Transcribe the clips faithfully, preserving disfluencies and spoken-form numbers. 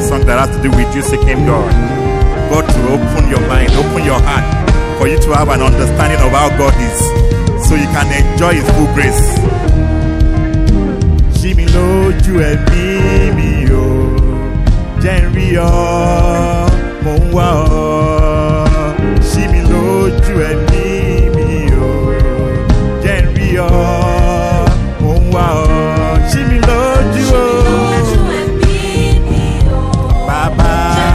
song that has to do with you seeking God. God to open your mind, open your heart, for you to have an understanding of how God is, so you can enjoy His full grace. Ṣí mi lójú ẹ̀mí mi o, jẹ́ n rí ọ, mò ń wá ọ. Ṣí mi lójú ẹ̀mí mi o, jẹ́ n rí ọ, mò ń wá ọ. Ṣí mi lójú o, Bàbá.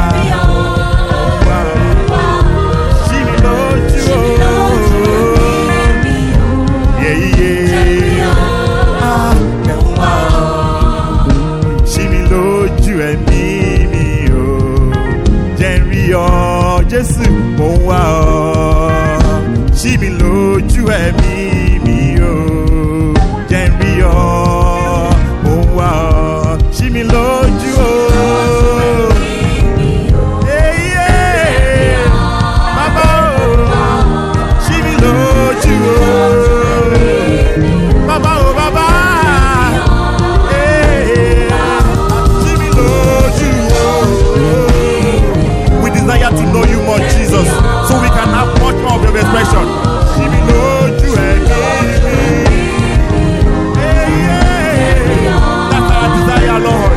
Ṣí mi lójú o, yeah, yeah. Ah, mò ń wá ọ. Ṣí mi lójú ẹ̀mí mi o, jẹ́ n rí ọ, Jésù, mò ń wá ọ. Ṣí mi lójú ẹ̀mí mi o, jẹ́ n rí ọ, mò ń wá ọ. Ṣí mi lójú o. Yeah, yeah. Bàbá o, ṣí mi lójú o. Bàbá o, bàbá. Yeah. Ṣí mi lójú o. We desire to know you more, Jesus, so we can have much more of your expression. Ṣí mi lójú ẹ̀mí mi. Yeah, yeah. That's our desire, Lord.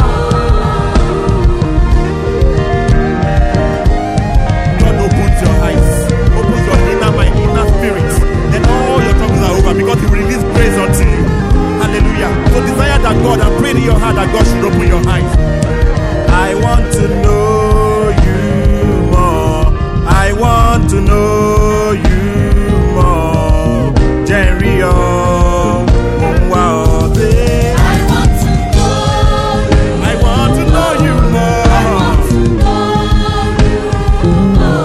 God opens your eyes, opens your inner mind, inner spirit, then all your troubles are over because He will release grace unto you. Hallelujah. So desire that God, and pray in your heart that God should open your eyes. I want to know you more. I want to know you more. Jerry, oh, wow, babe. I want to know you. I want to know you more. I want to know you more.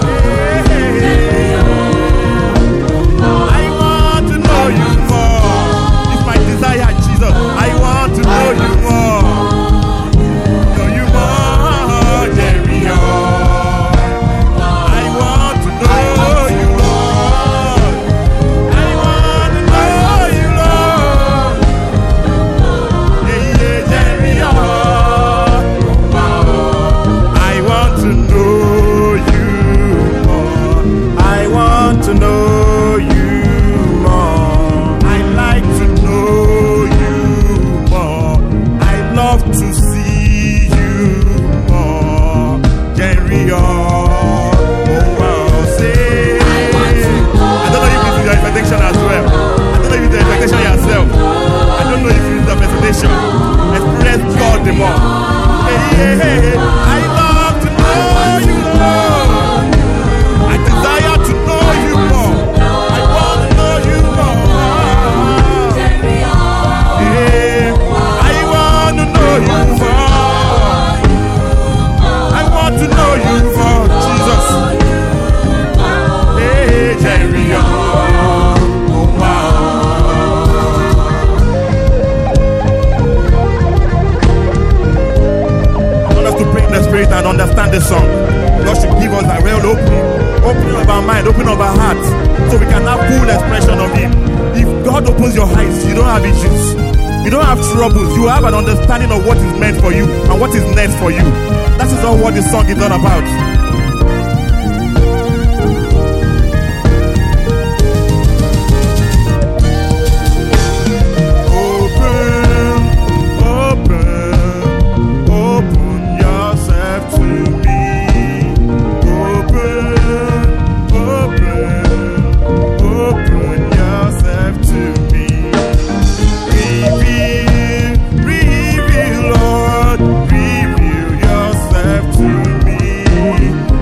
I want to know you more. It's my desire, Jesus. I want to know you more. Know you more, Jerry. I want to know you, Lord. I want to know you, Lord. Yeah, yeah, Jerry. I want to know you more. I want to know you more. I like to know you more. I love to see you more. Jerry, oh, wow, say. I want to know. I don't know if it's your expectation as well. I don't know if it's the expectation yourself. I don't know if it's the expectation. Experience God the more. Hey, hey, hey. I love to know you more. I desire to know you more. I want to know you more. Yeah. I want to know you more. I want to know you more, Jesus. Hey, Jerry, oh, wow. I want us to pray in the Spirit and understand the song. God should give us a real opening, opening of our mind, opening of our hearts, so we can have full expression of Him. If God opens your eyes, you don't have issues, you don't have troubles, you have an understanding of what is meant for you and what is next for you. That is all what this song is all about. Reveal, Lord, reveal yourself to me.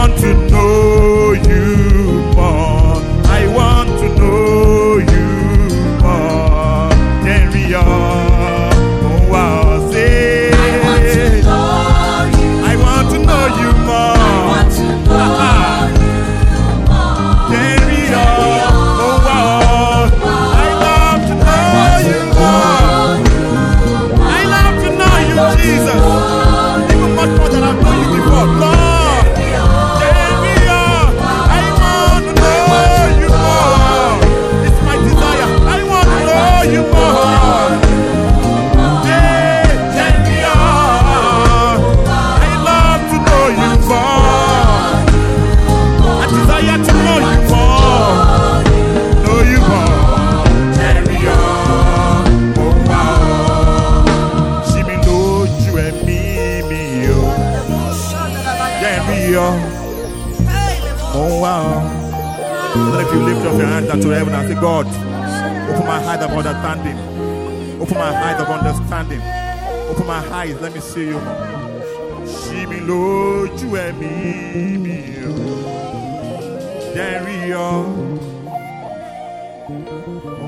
want to know you more. I want to know you more. Jerry, oh, wow, say. I want to know you more. Jerry, oh, wow. I love to know you more. I love to know you, Jesus. Even much more than I've known you before. Lord, Jerry, I want to know you more. It's my desire. I want to know you more. Hey, Jerry, I love to know you more. I desire to know you more. Know you more. Jerry, oh wow. She me know you and me, me, oh. Jerry, oh wow. Then if you lift up your hands unto heaven and say, God, open my eyes of understanding. Open my eyes of understanding. Open my eyes, let me see you more. She me know you and me, me, oh. Jerry, oh